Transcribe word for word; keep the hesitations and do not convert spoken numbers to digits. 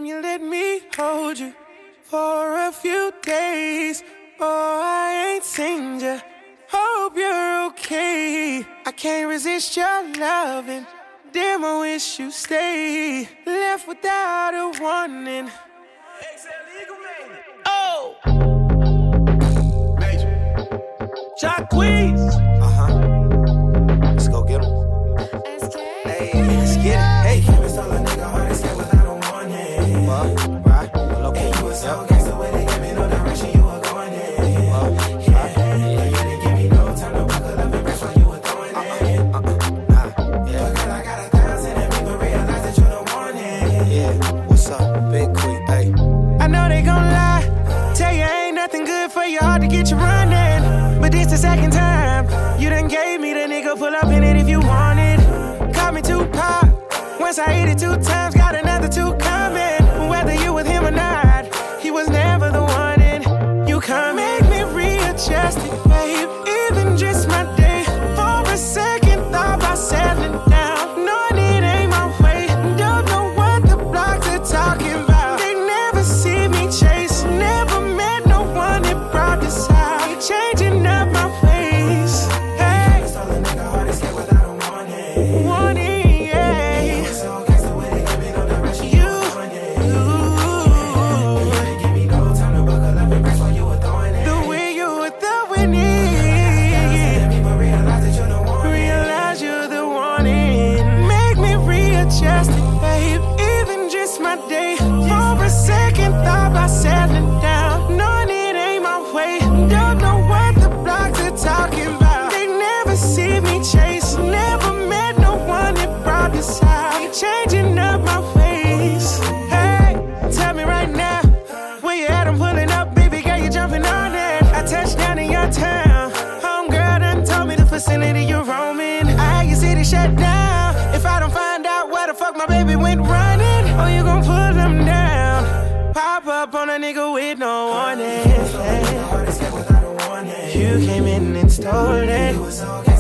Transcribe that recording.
time you let me hold you for a few days. Oh, I ain't seen ya. Hope you're okay. I can't resist your loving. Damn, I wish you stay. Left without a warning. Oh, Major. Jacquees. Uh-huh. Let's go get him. Hey, let's get it. Hey, Can't stall a nigga hard as hell without a warning. well, right, well, okay. You was so gangsta when they gave me no direction you were going in. Well, Yeah, you didn't give me no time to buckle up and rest while you were throwing it. uh-uh, nah, yeah, But girl, I got a thousand and people realize that you're the warning. yeah. What's up, Big Quick? Hey, I know they gon' lie. Tell you ain't nothing good for your heart to get you running. But this the second time you done gave me the nigga. Pull up in it if you want it. Call me Tupac. Once I hit it two times, got another two coming. Whether you with him or not, he was never the one. And you come make me readjust it, babe. Even just my day. For a second, thought about settling down. Knowing it ain't my way. Don't know what the blocks are talking about. They never see me chase. Never met no one that brought this out. Changing up my ways. Hey, Stall a nigga hard as hell without a warning. warning, yeah. So gangsta when they gave me no direction you You, were going in. you, You didn't give me no time to buckle up and rest while you were throwing it. the way you were throwing it. People realize that you're the one. Realize you're the one in. Make me readjust it, babe. Even just my day. For a second, thought about settling down. Knowing it ain't my way. Don't know what the blocks are talking about. They never see me chase. Never met no one that brought this out. Changing up my ways. Hey, tell me right now. Where you at? I'm pulling up, baby girl, you jumping on it. I touched down in your town. Homegirl done told me the vicinity you're roaming. I had your city shut down. If I don't find out where the fuck my baby went running, oh, you gon' pull them down. Pop up on a nigga with no warning. Hard as hell without a warning. You came in and stole it. You was so gangsta